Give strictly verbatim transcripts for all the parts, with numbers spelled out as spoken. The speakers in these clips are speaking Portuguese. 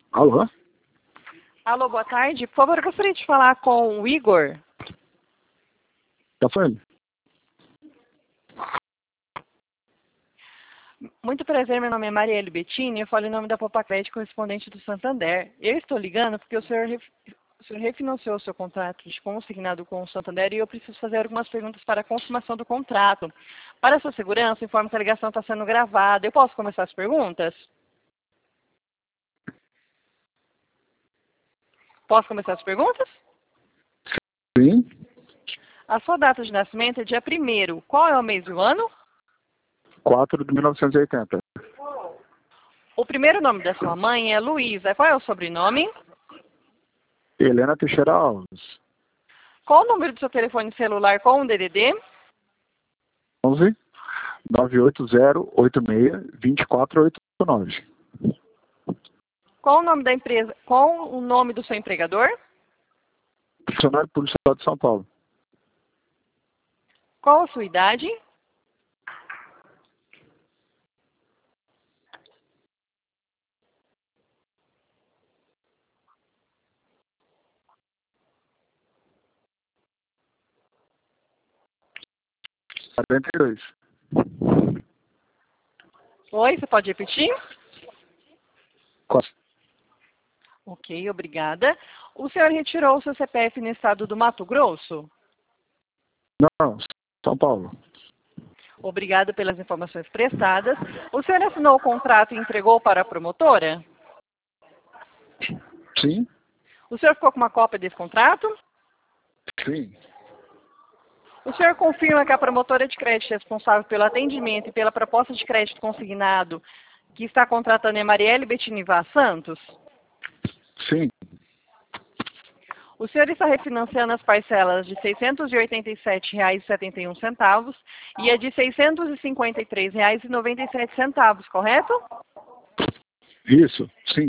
Alô? Alô, boa tarde. Por favor, eu gostaria de falar com o Igor. Tá falando? Muito prazer, meu nome é Marielle Bettini, eu falo em nome da Popacred, correspondente do Santander. Eu estou ligando porque o senhor, ref... o senhor refinanciou o seu contrato de consignado com o Santander e eu preciso fazer algumas perguntas para a consumação do contrato. Para a sua segurança, informo que a ligação está sendo gravada. Eu posso começar as perguntas? Posso começar as perguntas? Sim. A sua data de nascimento é dia primeiro. Qual é o mês e o ano? quatro de mil novecentos e oitenta. O primeiro nome da sua mãe é Luísa. Qual é o sobrenome? Helena Teixeira Alves. Qual o número do seu telefone celular com o D D D? onze nove oito zero oito seis dois quatro oito nove. Qual o nome da empresa? Qual o nome do seu empregador? Funcionário público do Estado de São Paulo. Qual a sua idade? quarenta e dois. Oi, você pode repetir? Quatro. Ok, obrigada. O senhor retirou o seu C P F no estado do Mato Grosso? Não, São Paulo. Obrigada pelas informações prestadas. O senhor assinou o contrato e entregou para a promotora? Sim. O senhor ficou com uma cópia desse contrato? Sim. O senhor confirma que a promotora de crédito responsável pelo atendimento e pela proposta de crédito consignado que está contratando é Marielle Bettini Vaz Santos? Sim. O senhor está refinanciando as parcelas de seiscentos e oitenta e sete reais e setenta e um centavos e a de seiscentos e cinquenta e três reais e noventa e sete centavos, correto? Isso. Sim.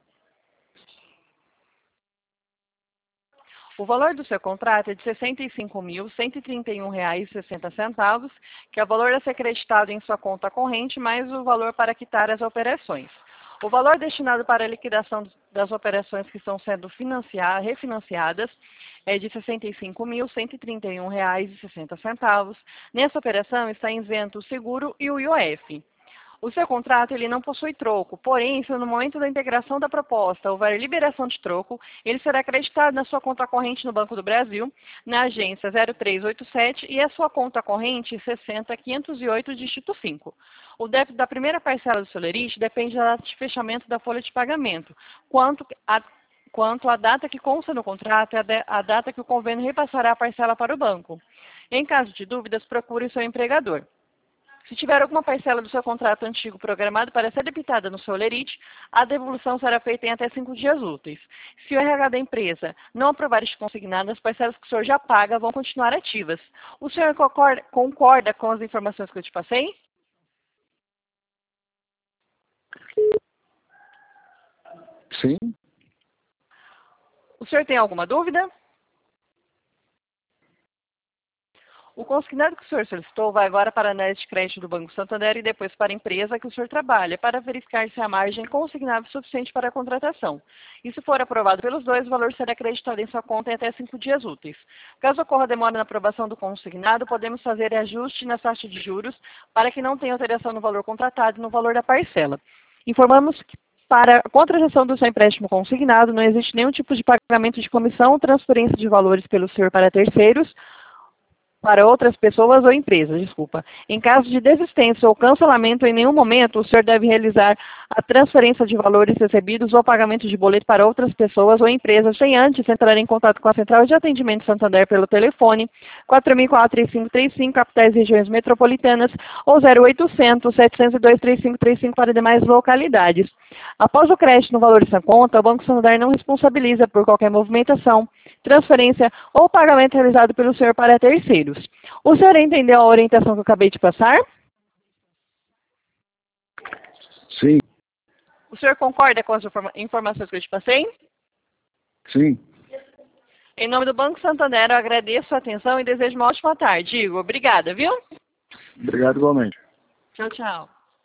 O valor do seu contrato é de sessenta e cinco mil cento e trinta e um reais e sessenta centavos, que é o valor a ser creditado em sua conta corrente, mais o valor para quitar as operações. O valor destinado para a liquidação das operações que estão sendo financiadas, refinanciadas é de sessenta e cinco mil cento e trinta e um reais e sessenta centavos. Nessa operação está isento o seguro e o I O F. O seu contrato ele não possui troco, porém, se no momento da integração da proposta houver liberação de troco, ele será acreditado na sua conta corrente no Banco do Brasil, na agência zero três oito sete e a sua conta corrente sessenta quinhentos e oito, dígito cinco. O débito da primeira parcela do seu lerite depende da data de fechamento da folha de pagamento, quanto a quanto à data que consta no contrato é a data que o convênio repassará a parcela para o banco. Em caso de dúvidas, procure o seu empregador. Se tiver alguma parcela do seu contrato antigo programado para ser debitada no seu lerite, a devolução será feita em até cinco dias úteis. Se o R H da empresa não aprovar este consignado, as parcelas que o senhor já paga vão continuar ativas. O senhor concorda, concorda com as informações que eu te passei? Sim. O senhor tem alguma dúvida? O consignado que o senhor solicitou vai agora para a análise de crédito do Banco Santander e depois para a empresa que o senhor trabalha, para verificar se a margem consignável é suficiente para a contratação. E se for aprovado pelos dois, o valor será acreditado em sua conta em até cinco dias úteis. Caso ocorra demora na aprovação do consignado, podemos fazer ajuste na taxa de juros para que não tenha alteração no valor contratado e no valor da parcela. Informamos que para a contratação do seu empréstimo consignado, não existe nenhum tipo de pagamento de comissão ou transferência de valores pelo senhor para terceiros, para outras pessoas ou empresas, desculpa. Em caso de desistência ou cancelamento, em nenhum momento o senhor deve realizar a transferência de valores recebidos ou pagamento de boleto para outras pessoas ou empresas, sem antes entrar em contato com a Central de Atendimento Santander pelo telefone quatro mil e quatro, três cinco três cinco, capitais e regiões metropolitanas, ou zero oitocentos, setecentos e dois, trinta e cinco trinta e cinco para demais localidades. Após o crédito no valor dessa conta, o Banco Santander não responsabiliza por qualquer movimentação, transferência ou pagamento realizado pelo senhor para terceiros. O senhor entendeu a orientação que eu acabei de passar? Sim. O senhor concorda com as informa- informações que eu te passei? Sim. Em nome do Banco Santander, eu agradeço a atenção e desejo uma ótima tarde. Igor, obrigada, viu? Obrigado igualmente. Tchau, tchau.